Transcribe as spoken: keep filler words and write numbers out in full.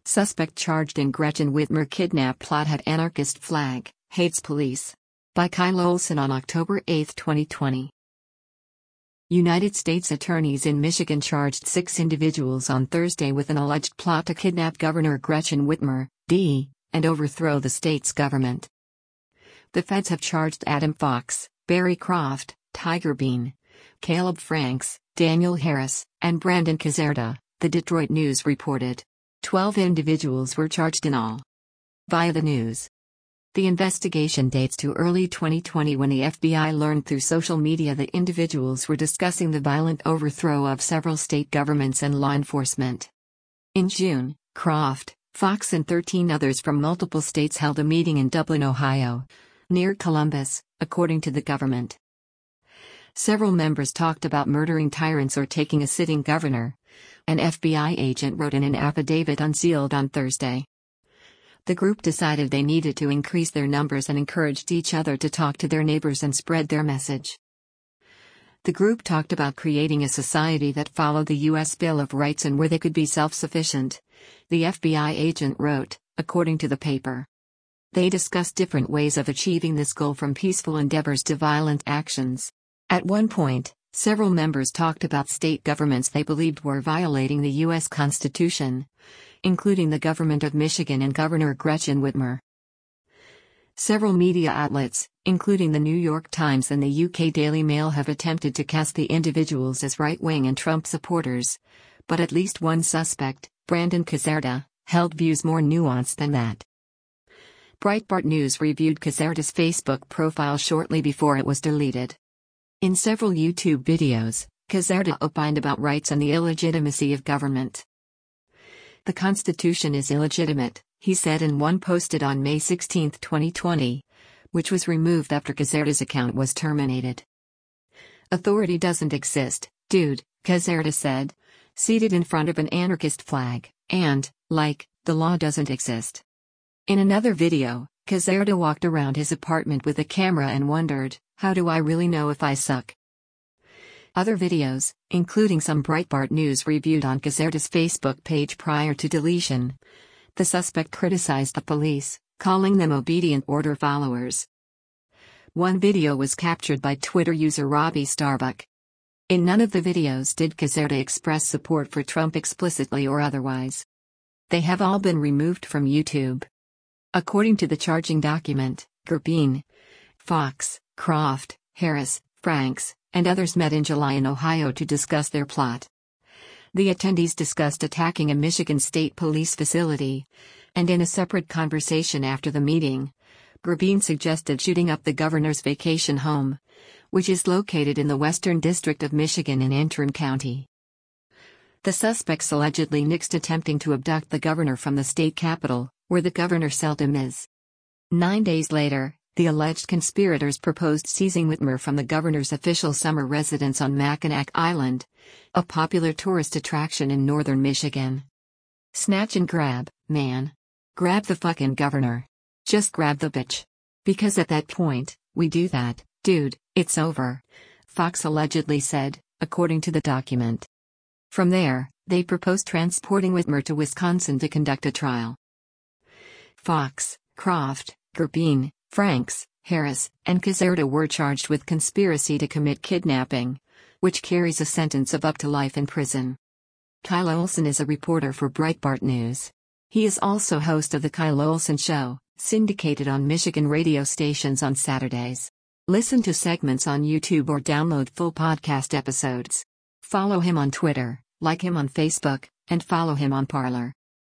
Suspect charged in Gretchen Whitmer kidnap plot had anarchist flag, hates police. By Kyle Olson on October eighth, twenty twenty. United States attorneys in Michigan charged six individuals on Thursday with an alleged plot to kidnap Governor Gretchen Whitmer, D, and overthrow the state's government. The feds have charged Adam Fox, Barry Croft, Tiger Bean, Caleb Franks, Daniel Harris, and Brandon Caserta, the Detroit News reported. Twelve individuals were charged in all. Via the news. The investigation dates to early twenty twenty when the F B I learned through social media that individuals were discussing the violent overthrow of several state governments and law enforcement. In June, Croft, Fox and thirteen others from multiple states held a meeting in Dublin, Ohio, near Columbus, according to the government. Several members talked about murdering tyrants or taking a sitting governor. An F B I agent wrote in an affidavit unsealed on Thursday. The group decided they needed to increase their numbers and encouraged each other to talk to their neighbors and spread their message. The group talked about creating a society that followed the U S Bill of Rights and where they could be self-sufficient, the F B I agent wrote, according to the paper. They discussed different ways of achieving this goal, from peaceful endeavors to violent actions. At one point, several members talked about state governments they believed were violating the U S Constitution, including the government of Michigan and Governor Gretchen Whitmer. Several media outlets, including the New York Times and the U K Daily Mail, have attempted to cast the individuals as right-wing and Trump supporters, but at least one suspect, Brandon Caserta, held views more nuanced than that. Breitbart News reviewed Caserta's Facebook profile shortly before it was deleted. In several YouTube videos, Caserta opined about rights and the illegitimacy of government. The Constitution is illegitimate, he said in one posted on May sixteenth, twenty twenty, which was removed after Caserta's account was terminated. Authority doesn't exist, dude, Caserta said, seated in front of an anarchist flag, and, like, the law doesn't exist. In another video, Caserta walked around his apartment with a camera and wondered, how do I really know if I suck? Other videos, including some Breitbart News reviewed on Caserta's Facebook page prior to deletion. The suspect criticized the police, calling them obedient order followers. One video was captured by Twitter user Robbie Starbuck. In none of the videos did Caserta express support for Trump explicitly or otherwise. They have all been removed from YouTube. According to the charging document, Gerbeen, Fox, Croft, Harris, Franks, and others met in July in Ohio to discuss their plot. The attendees discussed attacking a Michigan State Police facility, and in a separate conversation after the meeting, Gerbeen suggested shooting up the governor's vacation home, which is located in the Western District of Michigan in Antrim County. The suspects allegedly nixed attempting to abduct the governor from the state capital, where the governor seldom is. Nine days later, the alleged conspirators proposed seizing Whitmer from the governor's official summer residence on Mackinac Island, a popular tourist attraction in northern Michigan. Snatch and grab, man. Grab the fucking governor. Just grab the bitch. Because at that point, we do that, dude, it's over, Fox allegedly said, according to the document. From there, they proposed transporting Whitmer to Wisconsin to conduct a trial. Fox, Croft, Gerbeen, Franks, Harris, and Caserta were charged with conspiracy to commit kidnapping, which carries a sentence of up to life in prison. Kyle Olson is a reporter for Breitbart News. He is also host of The Kyle Olson Show, syndicated on Michigan radio stations on Saturdays. Listen to segments on YouTube or download full podcast episodes. Follow him on Twitter, like him on Facebook, and follow him on Parler.